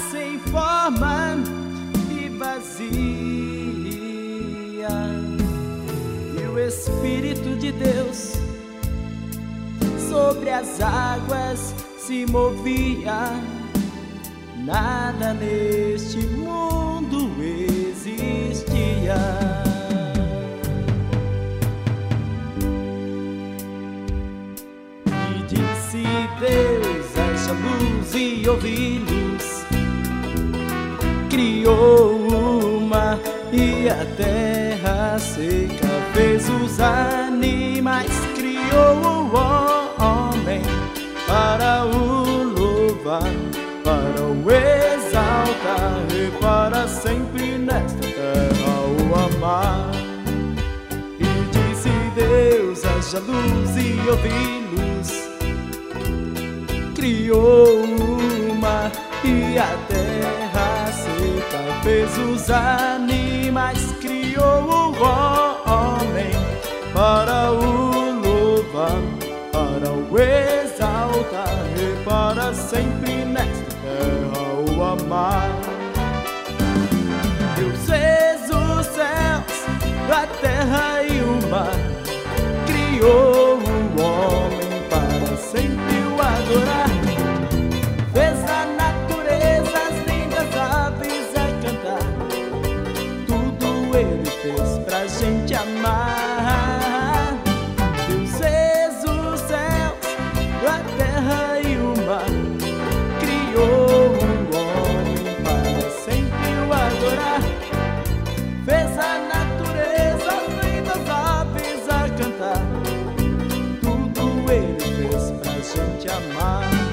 sem forma e vazia, e o Espírito de Deus sobre as águas se movia. Nada neste mundo existia. E disse Deus: haja luz, e houve luz. Criou o mar e a terra seca, fez os animais, criou o homem para o louvar, para o exaltar e para sempre nesta terra o amar. E disse Deus: haja luz, e houve luz. Criou o mar e a terra seca, fez os animais, criou o homem para o louvar, para o exaltar e para sempre nesta terra o amar. Deus fez os céus, a terra e o mar, criou o homem para sempre o adorar. Fez a natureza, as lindas aves a cantar, tudo ele fez pra gente amar. Deus fez os céus, a terra e o mar, criou o homem para sempre o adorar. Fez a natureza, as lindas aves a cantar, tudo ele fez pra gente amar.